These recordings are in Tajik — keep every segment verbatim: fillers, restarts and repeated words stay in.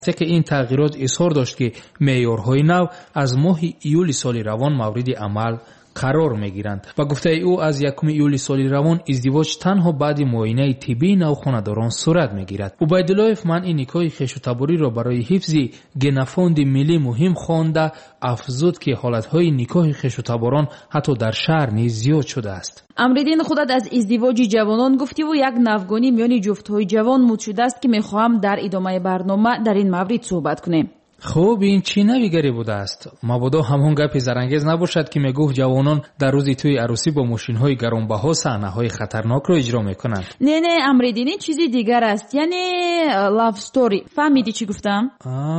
که این تغییرات اظهار داشت که معیارهای نو از ماه ایول سال روان مورد عمل قرار میگیرند و گفته او از یکم ایول سال روان ازدواج تنها بعد معاینه طبی نو خانه‌داران صورت میگیرد. عبیدالله منعی نکاح خویشتباری را برای حفظ گنفاند ملی مهم خوانده افزود که حالتهای نکاح خویشتباران حتی در شهر نیز زیاد شده است. امردین خودت از ازدواج جوانان گفتی و یک نفگانی میان جفت‌های جوان مد شده است که میخواهم در ادامه برنامه در این مورد صحبت کنیم. خب این چی نویگری بوده است؟ مبادا همون گپ زرانگیز نباشد که میگفت جوانان در روز توی عروسی با ماشین‌های گرانبها صحنه‌های خطرناک را اجرا میکنند. نه نه امردین چیزی دیگر است، یعنی لاف استوری. فهمیدی چی گفتم؟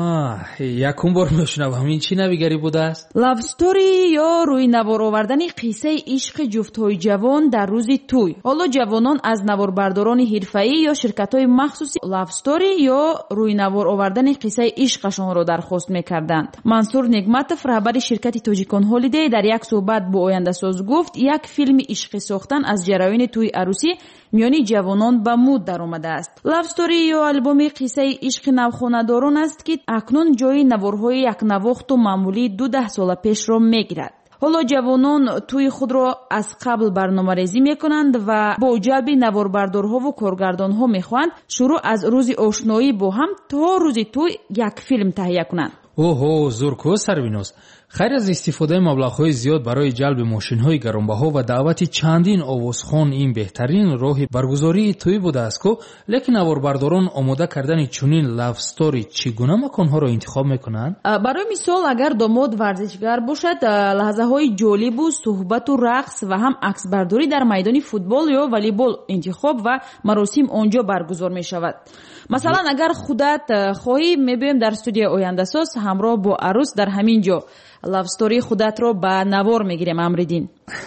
آه یکم بار میشنوم. این چی نویگری بوده است؟ لاف استوری یا روی نوار آوردن قصه عشق جفت‌های جوان در روز توی. حالا جوانان از نواربرداران حرفه‌ای یا شرکت‌های مخصوصی لاف استوری یا روی نوار آوردن قصه عشقشان را درخواست میکردند. منصور نگمتов رهبر شرکت تاجیکان هالیدی در یک صحبت با آینده ساز گفت یک فیلم عشقی ساختن از جریان توی عروسی میانی جوانان به مود در آمده است. لاف استوری یا البوم قصه عشق نوخانه‌داران است که اکنون جای نوارهای یک نواخت و معمولی دو ده سال پیش را میگیرد. حالا جوانان توی خود را از قبل برنامه ریزی می کنند و با جلب نواربردارها و کارگردانها می خواهند شروع از روز آشنایی با هم تا روز توی یک فیلم تهیه کنند. اوه زورکو سروینوس. خیر از استفاده مبلغ‌های زیاد برای جلب ماشین‌های گرانبها و دعوت چندین آوازخوان این بهترین راه برگزاری توی بوده است که لیکن نواربرداران آماده کردن چنین لاف استوری چگونه مکان‌ها را انتخاب می‌کنند؟ برای مثال اگر داماد ورزشگر باشد لحظه‌های جالب و صحبت و رقص و هم عکسبرداری در میدان فوتبال یا والیبال انتخاب و مراسم آنجا برگزار می‌شود. مثلا اگر خودت خواهی می‌بینیم در استودیو آینده ساز همراه با عروس در همین جا لاف استوری خودت رو به نوار میگیریم. امردین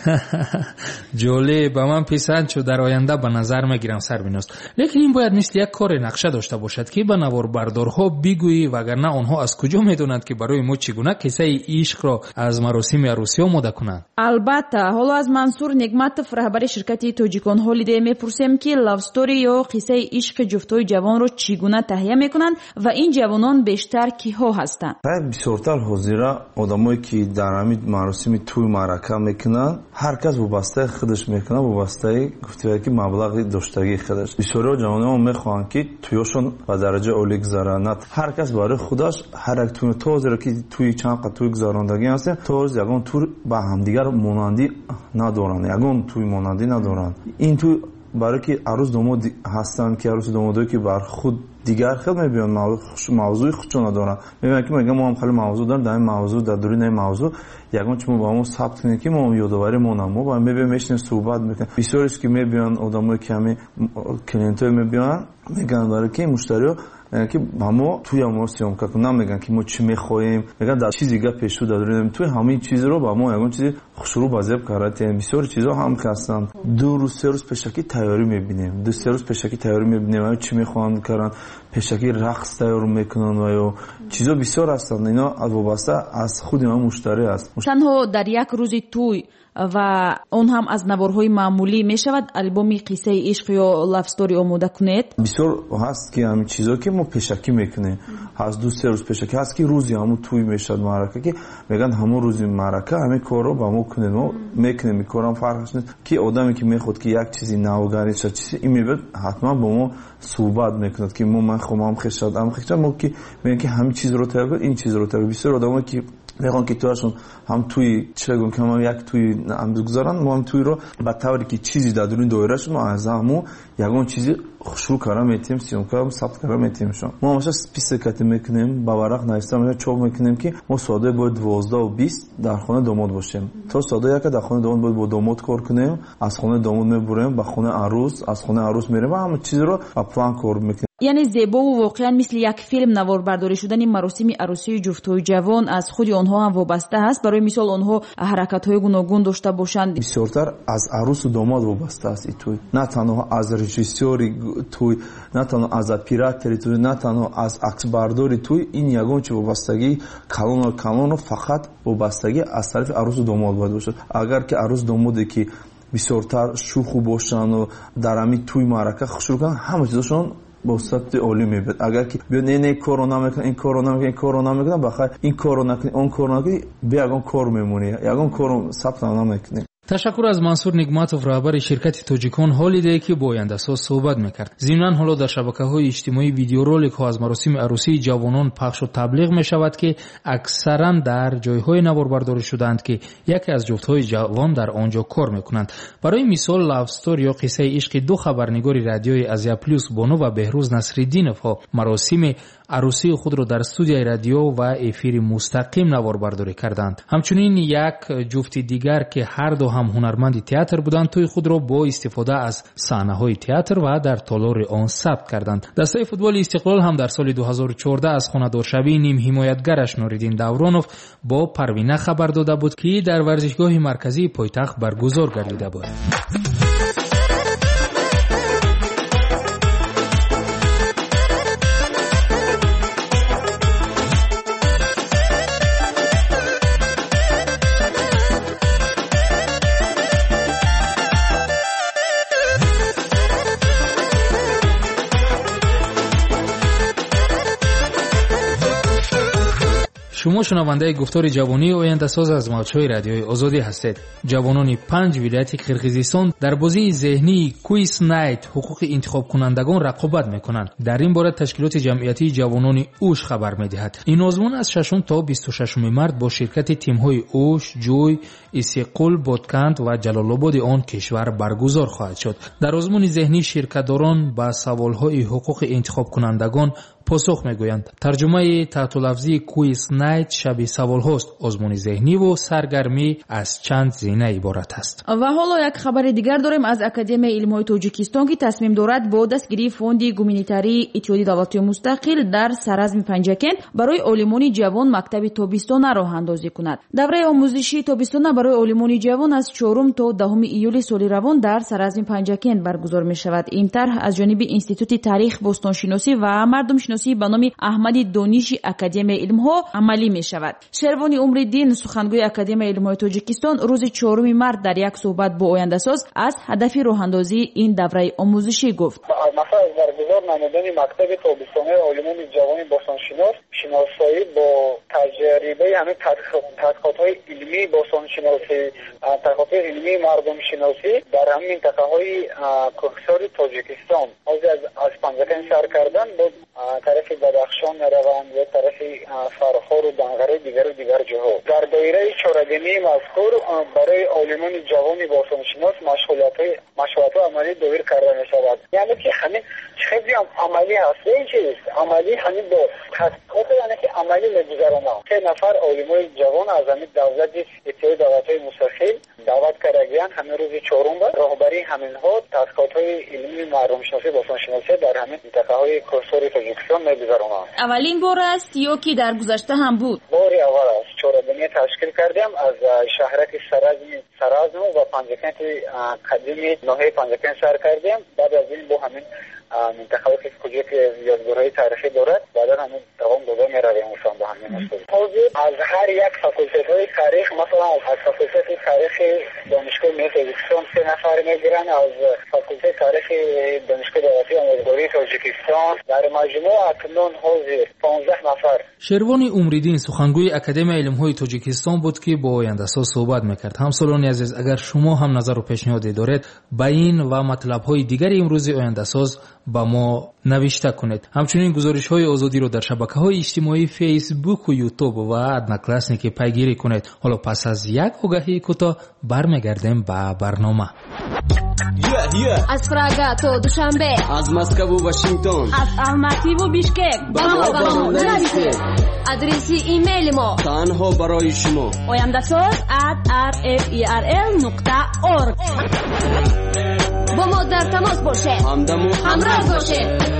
جالب، به من پسند شد. در آینده به نظر میگیرم سروینوس. لیکن این باید مثل یک کار نقشه داشته باشد که به نوار بردارها بگویی وگرنه آنها از کجا میدونند که برای ما چگونه قصه عشق را از مراسم عروسی آماده کنند؟ البته حالا از منصور نگمتов رهبر شرکت تاجیکان هالیدی میپرسیم که لاف استوری یا قصه عشق جفتای جوان رو چگونه تهیه میکنند و این جوانان بیشتر کیها هستند؟ بسیارتر حاضر آدمایی که در همین مراسم توی معرکه میکنن، هر کس وابسته خودش میکنه، وابسته گفتیم که مبلغ داشتگی خودش. بسیاری جوانان میخوان که تویشون به درجه عالی گذرانند. هر کس برای خودش هر یک توی توزی که توی چند قطع توی گذراندگی هست، توز یگان توی با همدیگر مانندی ندارن، یگان توی مانندی ندارن. این توی برای که عروس داماد هستن که عروس دامادایی که بر خود دیگر خیلی میبینن موضوع خودشون دارن. میبینن که میگم ما هم خیلی موضوع داریم، در این موضوع در دورین این موضوع یگان چون با ما ثبت کنیم که ما یادآوری مونم ما با میبینیم میشین صحبت میکنیم. بسیاری است که میبینن آدمایی که همین کلینتای میبینن میگن برای که مشتری‌ها میگن که ما توی ما سیام کنم، میگن که ما چی میخوایم، میگن در چیزی گپ پیش رو داریم توی همین چیز رو با ما یگان چیزی شروع بازیاب کردیم. بسیاری چیزا هم هستن. دو روز سه روز پیشکی تیاری میبینیم، دو سه روز پیشکی تیاری میبینیم چی میخوان کردن، پیشکی رقص تیار میکنن و یا چیزا بسیار هستن. اینا وابسته از خود ما مشتری است. تنها در یک روز توی و اون هم از نوارهای معمولی می شود البوم قصه عشق یا لاف استوری آماده کنید؟ بسیار هست که همین چیزا که ما پیشکی میکنیم، هست دو سه روز پیشکی هست که روزی همون توی میشد معرکه که میگن همون روزی معرکه همین کارو با ما کنید، ما میکنیم. کارم فرقش نیست که آدمی که میخواد که یک چیزی نوگری چه چیزی این میبد حتما با ما صحبت میکند که ما من خودم خشاد ام خشاد ما که میگن که همین چیز رو تغییر این چیز رو تغییر. بسیار آدمایی که میخوان که توشون هم توی چگون که هم یک توی اندوزگذارن، ما هم توی رو به طوری که چیزی در درون دایرهش ما از همون یگان چیزی شروع کردم میتیم سیام کردم ثبت کردم میتیم شون. ما همش سپیسیکاتی میکنیم با ورق نایستم چوب میکنیم که ما ساده باید دوازده و بیست در خانه داماد باشیم. تا ساده یک در خانه داماد باید با داماد کار کنیم، از خانه داماد میبریم به خانه عروس، از خانه عروس میریم و همه چیز رو با پلان کار میکنیم. یعنی زیبا و واقعا مثل یک فیلم نواربرداری شدن این مراسم عروسی جفت‌های جوان از خود آنها هم وابسته است. برای مثال آنها حرکت‌های گوناگون داشته باشند. بسیارتر از عروس و داماد وابسته است این توی، نه تنها از رژیسوری توی، نه تنها از اپراتوری توی، نه تنها از عکسبرداری توی. این یگان چه وابستگی کلان و کلان و فقط وابستگی از طرف عروس و داماد باید باشد. اگر که عروس دامادی که بسیارتر شوخ باشن و در همین توی معرکه شروع کنن، همه چیزشون با سطح عالی میبود. اگر که بیا نه نه کرونا میکنه این کرونا میکنه این کرونا میکنه بخاطر این کرونا کنی اون کرونا کنی بیاگون کار میمونی یاگون کار ثبت نمیکنی. تشکر از منصور نگماتوف رهبر شرکت توجیکون هالیدی که با آینده‌ساز صحبت میکرد. ضمناً حالا در شبکه‌های اجتماعی ویدیو رولک ها از مراسم عروسی جوانان پخش و تبلیغ میشود که اکثراً در جایهای نواربرداری شدند که یکی از جفت‌های جوان در آنجا کار میکنند. برای مثال لاو استوری یا قصه عشق دو خبرنگار رادیوی آزیا پلوس بانو و بهروز نصرالدینوف ها مراسم عروسی خود را در استودیوی رادیو و افیر مستقیم نواربرداری کردند. همچنین یک جفت دیگر که هر دو هم هنرمند تئاتر بودند توی خود را با استفاده از صحنه‌های تئاتر و در تالار آن ثبت کردند. دسته فوتبال استقلال هم در سال دو هزار و چهارده از خانه‌دارشوی نیم حمایتگرش نوریدین دورانوف با پروینه خبر داده بود که در ورزشگاه مرکزی پایتخت برگزار گردیده بود. شما شنونده گفتار جوانی آینده‌ساز از موج‌های رادیوی آزادی هستید. جوانان پنج ولایت قرقیزستان در بازی ذهنی کویس نایت حقوق انتخاب کنندگان رقابت می‌کنند. در این باره تشکیلات جمعیتی جوانان اوش خبر می‌دهد. این آزمون از ششم تا بیست و ششم مارس با شرکت تیم‌های اوش، جوی، اسیقل، بادکند و جلال آباد آن کشور برگزار خواهد شد. در آزمون ذهنی شرکت‌داران با سوال‌های حقوق انتخاب کنندگان پاسخ میگویند. ترجمه تحت لفظی کویس نایت شبیه سوال هاست. آزمون ذهنی و سرگرمی از چند زینه عبارت است. و حالا یک خبر دیگر داریم از اکادمی علم‌های تاجیکستان که تصمیم دارد با دستگیری فوند گومینیتاری اتحادیه دولت‌های مستقل در سرازم پنجکن برای عالمان جوان مکتب تابستانه راه اندازی کند. دوره آموزشی تابستانه برای عالمان جوان از چهارم تا دهم ایول سال روان در سرازم پنجکن برگزار می شود. این طرح از جانب انستیتوت تاریخ باستانشناسی و مردم به نام احمد دانشی اکادمی علم‌ها عملی می شود. شروانی عمرالدین سخنگوی اکادمی علم‌های تاجیکستان روز چهارم مارس در یک صحبت با آینده‌ساز از هدف راه‌اندازی این دوره آموزشی گفت. مثلا از برگزار نمودن مکتب تابستانه عالمان جوان باستانشناس شناسایی با تجربه همه تحقیقات‌های علمی باستانشناسی تحقیقات علمی مردم شناسی در همین منطقه‌های کوهستان تاجیکستان از از پنجکن سر کردن با طرف بدخشان روند و طرف فرخار و دنغره دیگر و دیگر جاها. در دایره چهارگانه مذکور برای عالمان جوان باستانشناس مشغولیت مشغولیت عملی دایر کرده می شود. یعنی که همین خیلی عملی هست. این چیز عملی همین با تحقیقات یعنی که عملی می‌گذرانه. سه نفر عالمان جوان از همین دولت اتحادیه دولت‌های مستقل دعوت کردگیان همین روز چهارم با راهبری همینها تحقیقات‌های علمی مردم شناسی باستانشناسی در همین منطقه‌های کوهستان تاجیکستان می‌گذرانه. اولین بار است یا که در گذشته هم بود؟ بار اول است. چهارگانه تشکیل کردیم از شهرک سرازم سرازم و پنجکن قدیمی ناحیه پنجکن سر کردیم. بعد از این با همین منطقه‌ای که کجا که یادگارهای تاریخی دارد بعدا همین دوام داده می‌رویم اونشان با همین مسئله. از هر یک فاکولته تاریخ مثلا از فاکولته تاریخ دانشگاه تاجیکستان سه نفر میگیرن از فاکولته تاریخ دانشگاه دولتی آموزگاری تاجیکستان در مجموع اکنون حاضر پانزده نفر. شروانی عمرالدین سخنگوی اکادمی علم‌های تاجیکستان بود که با آینده‌ساز صحبت می‌کرد. همسالان عزیز اگر شما هم نظر و پیشنهادی دارید با این و مطلب‌های دیگر امروزی آینده‌ساز با ما نوشته کنید. همچنین گزارش‌های آزادی رو در شبکه‌های اجتماعی فیسبوک و یوتیوب و ادنا کلاسنیک پیگیری کنید. حالا پس از یک آگهی کوتاه برمیگردیم به برنامه. Yeah, yeah. از پراگا تا دوشنبه، از مسکو و واشنگتن، از الماتی و بیشکک، با ما با ما نویسید. آدرسی ایمیل ما تنها برای شما oyandasaz at r f e r l نقطه org. با ما در تماس باشید. همدم و همراه باشید.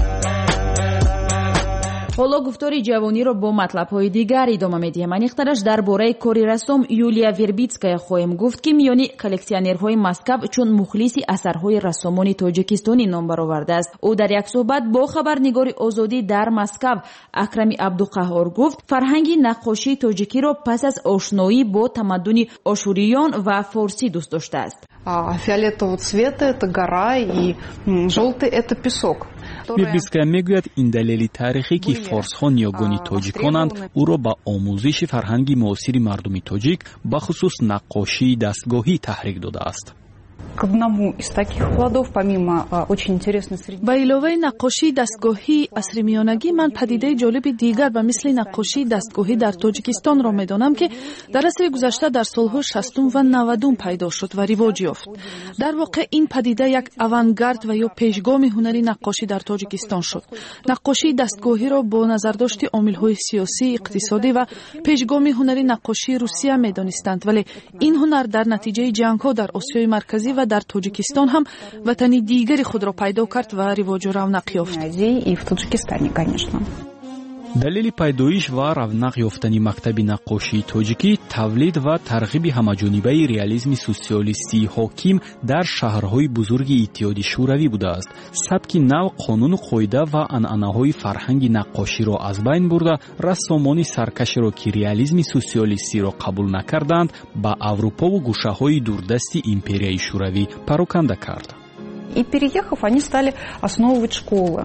حالا گفتاری جوانی رو با مطلب‌های دیگر ادامه می‌دیم. انیخترش درباره کاری رسم یولیا وربیتسکایا خواهیم گفت که میانی کلکسیونرهای مسکو چون مخلصی اثرهای رسامان تاجیکستانی نام برآورده است. او در یک صحبت با خبرنگار آزادی در مسکو اکرم عبدالقهار گفت فرهنگ نقاشی تاجیکی را پس از آشنایی با تمدن آشوریان و فارسی دوست داشته است. Фиолетового цвета это гора и желтый это песок. Вербицкая мегӯяд ин далели тарихӣ ки форсҳо ниёгони тоҷиконанд ӯро ба омӯзиши фарҳанги муосири мардуми тоҷик ба хусус наққошии дастгоҳӣ таҳрик додааст. К одному из таких плодов, помимо а, очень интересной среды... Ба иловаи наққошии дастгоҳии асри миёнагӣ, ман падидаи ҷолиби дигар ба мисли наққошии дастгоҳӣ дар Тоҷикистонро медонам, ки дар асри гузашта дар солҳои шастум ва навадум пайдо шуд ва ривоҷ ёфт. Дар воқеъ ин падида як авангард ва ё пешгоми ҳунари наққошӣ дар Тоҷикистон шуд. Наққошии дастгоҳиро бо назардошти омилҳои сиёсӣ, иқтисодӣ ва пешгоми ҳунари наққошии Русия медонистанд, вале ин ҳунар дар натиҷаи ҷангҳо дар Осиёи марказӣ ва дар Тоҷикистон ҳам ватани дигари худро пайдо кард ва ривоҷу равнақ ёфт. И в Таджикистане, конечно. далели пайдоиш ва равнақ ёфтани мактаби наққошии тоҷикӣ тавлид ва тарғиби ҳамаҷонибаи реализми социалистии ҳоким дар шаҳрҳои бузурги иттиҳоди шӯравӣ будааст. сабки нав қонуну қоида ва анъанаҳои фарҳанги наққоширо аз байн бурда, рассомони саркашеро ки реализми социалистиро қабул накарданд, ба аврупову гӯшаҳои дурдасти империяи шӯравӣ пароканда кард. И переехав, они стали основывать школы.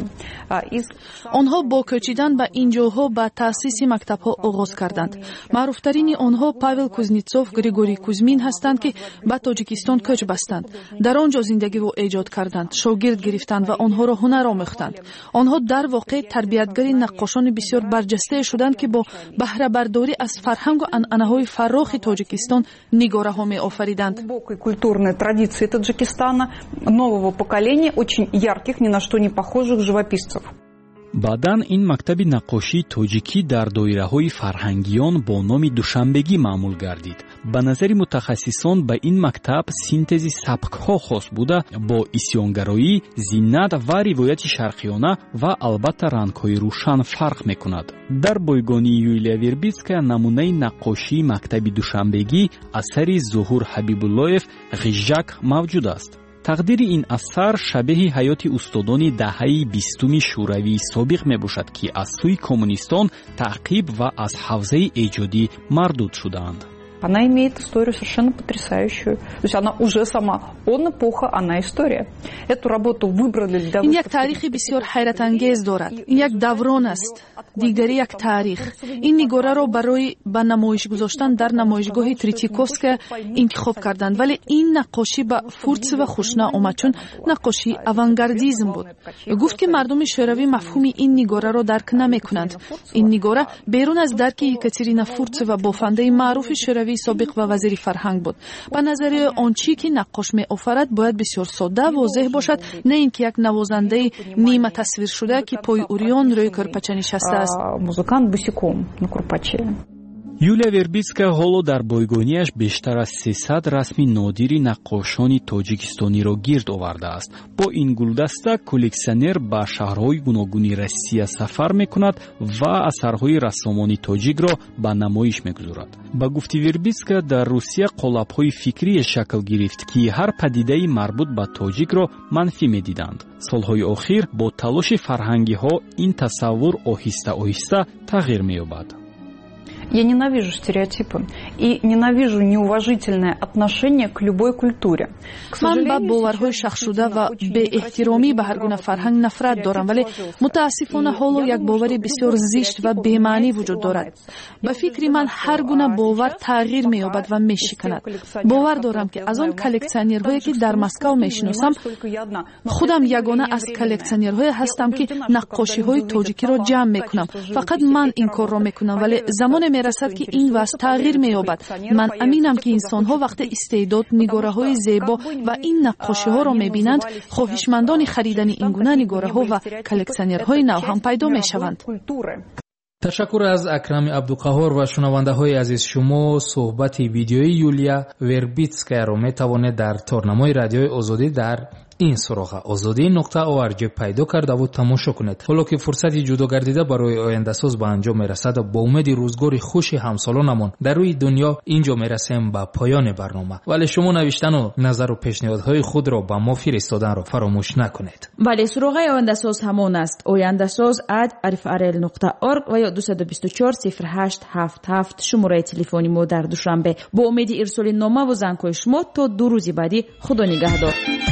онҳо бо кӯчидан ба ин ҷойҳо ба таъсиси мактабҳо оғоз карданд. маъруфтарини онҳо Павел Кузнецов, Григорий Кузьмин ҳастанд, ки ба Тоҷикистон кӯч бастанд. дар он ҷо зиндагиро эҷод карданд, шогирд гирифтанд ва онҳоро ҳунар омӯхтанд. онҳо дар воқеъ тарбиятгари наққошони бисёр барҷастае шуданд, ки бо баҳрабардорӣ аз фарҳангу анъанаҳои фаррохи Тоҷикистон нигораҳо меофариданд. Культурные традиции Таджикистана, нового поколения, очень ярких, ни на что не похожих живописцев. баъдан ин мактаби наққошии тоҷикӣ дар доираҳои фарҳангиён бо номи душанбегӣ маъмул гардид. ба назари мутахассисон ба ин мактаб синтези сабкҳо хос буда, бо исьёнгароӣ, зиннат ва ривояти шарқиёна ва албатта рангҳои рӯшан фарқ мекунад. дар бойгонии Юлия Вербицкая намунаи наққошии мактаби душанбегӣ асари Зуҳур Ҳабибуллоев «Ғижак» мавҷуд аст. тақдири ин асар шабеҳи ҳаёти устодони доҳаи бистуми шӯравии собиқ мебошад, ки аз сӯи коммунистон таъқиб ва аз ҳавзаи эҷодӣ мардуд шудаанд. Она имеет историю совершенно потрясающую. То есть она уже сама, он эпоха, она история. Эту работу выбрали для ин як таърихи бисёр ҳайратангез дорад. ин як даврон аст, дигари як таърих. ин нигораро барои ба намоиш гузоштан дар намоишгоҳи Тритиковская интихоб карданд, вале ин наққошӣ ба Фурцева хушна омад, чун наққошии авангардизм буд. гуфт ки мардуми шӯравӣ мафҳуми ин нигораро дарк намекунанд. ин нигора берун аз дарки Екатерина Фурцева, бофандаи маъруфи шӯравӣ собиқ ва вазири фарҳанг буд. ба назари он чӣ ки наққош меофарад бояд бисёр содда, возеҳ бошад, не ин ки як навозандаи нима тасвиршуда, ки пои уриён рӯи кӯрпача нишастааст. Музыкант босиком на кӯрпаче. Юлия Вербицкая ҳоло дар бойгониаш бештар аз сесад расми нодири наққошони тоҷикистониро гирд овардааст. бо ин гулдаста коллексионер ба шаҳрҳои гуногуни Россия сафар мекунад ва асарҳои рассомони тоҷикро ба намоиш мегузорад. ба гуфти Вербицкая, дар Русия қолабҳои фикрие шакл гирифт, ки ҳар падидаи марбут ба тоҷикро манфӣ медиданд. солҳои охир бо талоши фарҳангиҳо ин тасаввур оҳиста оҳиста тағйир меёбад. Я ненавижу стереотипы и ненавижу неуважительное отношение к любой культуре. ман ба боварҳои шахшуда ва беэҳтиромӣ ба ҳар гуна фарҳанг нафрат дорам, вале мутаассифона ҳоло як бовари бисёр зишт ва бемаънӣ вуҷуд дорад. ба фикри ман ҳар гуна бовар тағйир меёбад ва мешиканад. бовар дорам ки аз он коллексионерҳое ки дар Москав мешиносам, худам ягона аз коллексионерҳое ҳастам ки наққошиҳои тоҷикиро ҷамъ мекунам. фақат ман ин корро мекунам, вале замоне мерасад ки ин вазъ тағйир меёбад. ман аминам ки инсонҳо вақте истеъдод, нигораҳои зебо ва ин наққошиҳоро мебинанд, хоҳишмандони харидани ин гуна нигораҳо ва коллексионерҳои нав ҳам пайдо мешаванд. ташаккур аз Акрами Абдуқаҳор ва шунавандаҳои азиз, шумо суҳбати видеои Юлия Вербицкаяро метавонед дар торнамои радиои Озодӣ дар ин суроға озодӣ нуқта орг пайдо кардаву тамошо кунед. ҳоло ки фурсати ҷудогардида барои ояндасоз ба анҷом мерасад, бо умеди рӯзгори хуши ҳамсолонамон дар рӯи дунё инҷо мерасем ба поёни барнома. вале шумо навиштану назару пешниҳодҳои худро ба мо фиристоданро фаромӯш накунед. бале суроғаи ояндасоз ҳамон аст: ояндасоз at arifrl нуқта org ва ё ду ду чор сифр ҳашт ҳафт ҳафт шумораи телефони мо дар Душанбе. бо умеди ирсоли номаву зангҳои шумо то ду рӯзи баъдӣ худо нигаҳдор.